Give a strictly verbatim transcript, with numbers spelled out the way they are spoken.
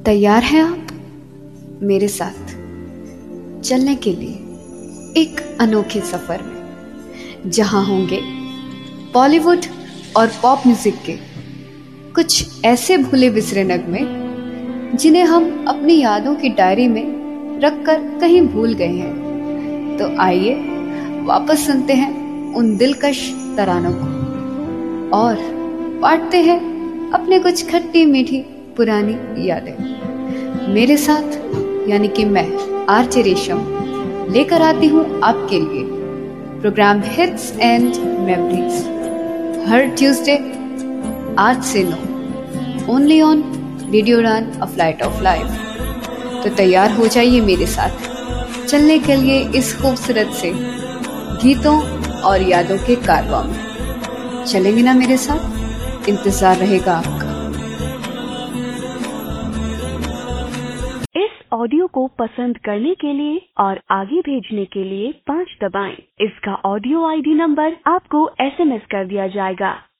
तैयार हैं आप मेरे साथ चलने के लिए एक अनोखे सफर में, जहां होंगे बॉलीवुड और पॉप म्यूजिक के कुछ ऐसे भूले बिसरे नगमे जिन्हें हम अपनी यादों की डायरी में रखकर कहीं भूल गए हैं। तो आइए वापस सुनते हैं उन दिलकश तरानों को और बांटते हैं अपने कुछ खट्टी मीठी पुरानी यादें। मेरे साथ यानी कि मैं आरजे रेशम लेकर आती हूँ आपके लिए प्रोग्राम हिट्स एंड मेमोरीज हर ट्यूसडे आठ से नौ ओनली ऑन रेडियो उड़ान अ फ्लाइट ऑफ लाइफ। तो तैयार हो जाइए मेरे साथ चलने के लिए इस खूबसूरत से गीतों और यादों के कारवां में। चलेंगे ना मेरे साथ? इंतजार रहेगा आपका। इस ऑडियो को पसंद करने के लिए और आगे भेजने के लिए पाँच दबाएं। इसका ऑडियो आईडी नंबर आपको एसएमएस कर दिया जाएगा।